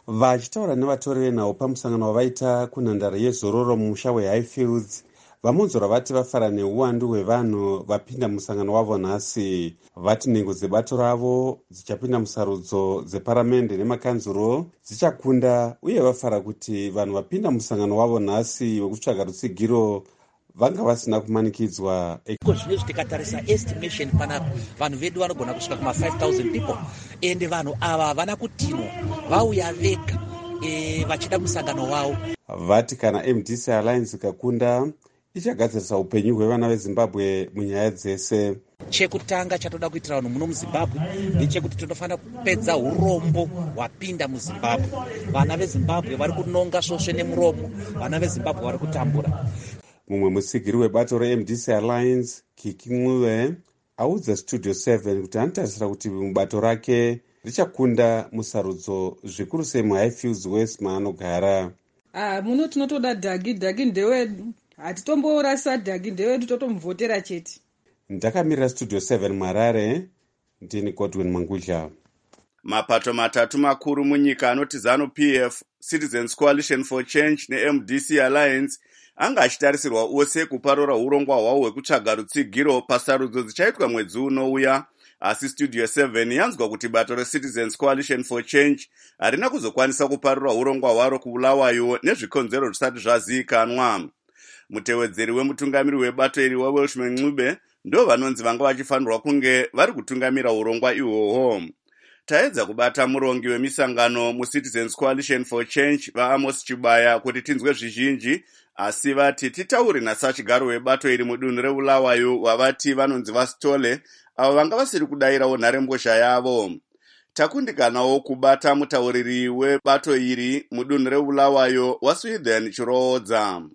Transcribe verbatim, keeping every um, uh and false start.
Vachitaura nevatori venhau pamusangano wavaita kunhandare yezororo mumusha weHighfields, vamunzora vati vafara neuwandu hwevanhu vapinda musangano wavo nhasi. Vati nhengo dzebato ravo dzichapinda musarudzo dzeparamende nemakanzuro dzichakunda, uye vafara kuti vanhu vapinda musangano wavo nhasi wekutsvaga rutsigiro vanga vasina kumanikidzwa. Zvino tikatarisa estimation panapa vanhu vedu vanogona kusvika kuma five thousand people ende vanhu ava havana kutino vauya vega e, vachida musangano wavo. Vati kana M D C Alliance ikakunda ichagadzirisa upenyu hwevana veZimbabwe munyaya dzese. Chekutanga chatoda kuitira vanhu muno muZimbabwe ndechekuti tinofanira kupedza urombo hwapinda muZimbabwe. Vana veZimbabwe vari kunonga svosve nemuromo, vana veZimbabwe vari kutambura. Mumwe musigiri webato reM D C Alliance, Kiki Ncube, audza Studio seven kuti anotarisira kuti mubato rake richakunda musarudzo zvikuru sei muHighfields West maanogara. Ah, muno tinotoda Dhagi, Dhagi ndewedu. Hatitomborasa Dhagi ndewedu, totomuvhotera chete. Ndakamirira Studio seven Marare, ndini Godwin Mangudla. Mapato matatu makuru munyika anoti ZANU-P F, Citizens Coalition for Change neM D C Alliance anga achitarisirwa ose kuparura urongwa hwavo hwekutsvaga rutsigiro pasarudzo dzichaitwa mwedzi unouya, asi Studio seven yanzwa kuti bato reCitizens Coalition for Change harina kuzokwanisa kuparura urongwa hwaro kuBulawayo nezvikonzero zvisati zvazivikanwa. Mutevedzeri wemutungamiri webato iri waWelshman Ncube ndo vanonzi vanga vachifanirwa kunge vari kutungamira urongwa ihwohwo. Taedza kubata murongi wemisangano muCitizens Coalition for Change vaAmos Chibaya kuti tinzwe zvizhinji, asi vati titaure nasachigaro webato iri mudunhu reBulawayo wavati vanonzi vaStole avo vanga vasiri kudayirawo nharembozha yavo. Takundikanawo kubata mutauriri webato iri mudunhu reBulawayo waSweden Chiroodza.